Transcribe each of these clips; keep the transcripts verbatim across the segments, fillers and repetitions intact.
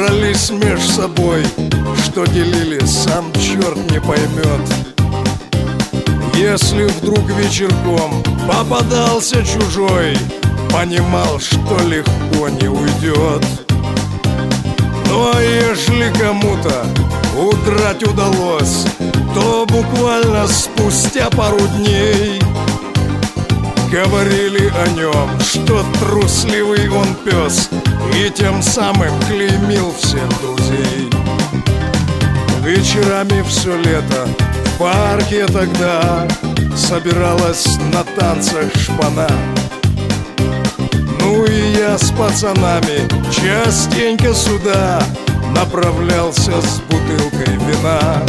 дрались меж собой, что делили, сам черт не поймет. Если вдруг вечерком попадался чужой, понимал, что легко не уйдет. Ну а ежели кому-то удрать удалось, то буквально спустя пару дней говорили о нем, что трусливый он пес, и тем самым клеймил всех друзей. Вечерами все лето в парке тогда собиралась на танцах шпана. Ну и я с пацанами частенько сюда направлялся с бутылкой вина,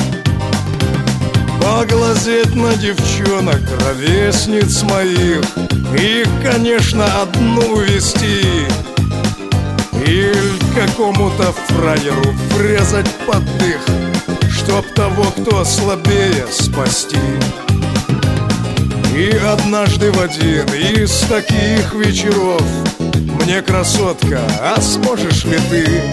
поглазеть на девчонок, ровесниц моих, их, конечно, одну увести, или какому-то фраеру врезать под дых, чтоб того, кто слабее, спасти. И однажды в один из таких вечеров мне, красотка, а сможешь ли ты,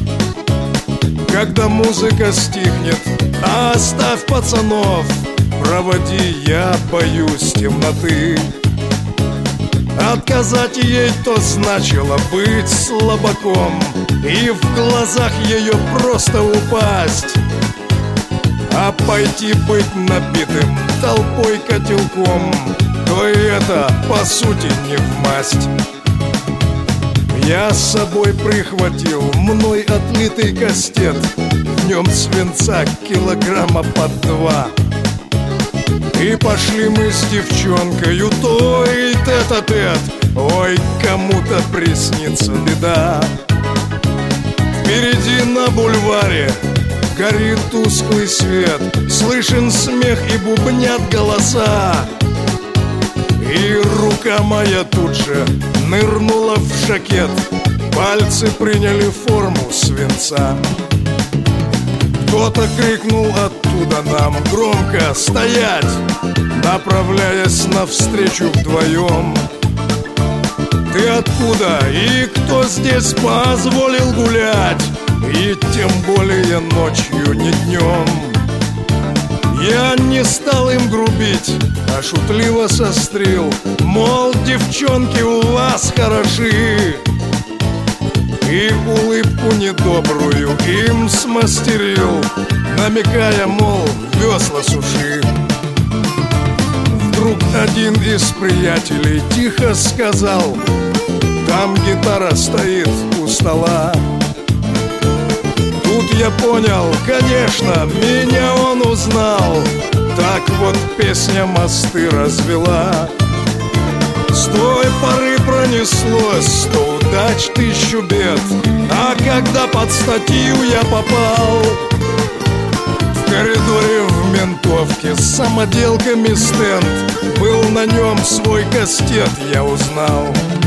когда музыка стихнет, оставь пацанов, проводи, я боюсь темноты. Отказать ей то значило быть слабаком и в глазах ее просто упасть, а пойти быть набитым толпой котелком, то и это, по сути, не вмасть. Я с собой прихватил мной отлитый кастет, в нем свинца килограмма под два. И пошли мы с девчонкою той тет-а-тет, ой, кому-то приснится беда. Впереди на бульваре горит тусклый свет, слышен смех и бубнят голоса. И рука моя тут же нырнула в жакет, пальцы приняли форму свинца. Кто-то крикнул оттуда нам громко «Стоять!», направляясь навстречу вдвоем. Ты откуда и кто здесь позволил гулять, и тем более ночью, не днем? Я не стал им грубить, а шутливо сострил, мол, девчонки у вас хороши, и улыбку недобрую им смастерил, намекая, мол, весла суши. Вдруг один из приятелей тихо сказал: там гитара стоит у стола. Тут я понял, конечно, меня он узнал. Так вот песня мосты развела. С той поры пронеслось сто удач, тысячу бед, а когда под статью я попал, в коридоре в ментовке с самоделками стенд, был на нем свой кастет, я узнал.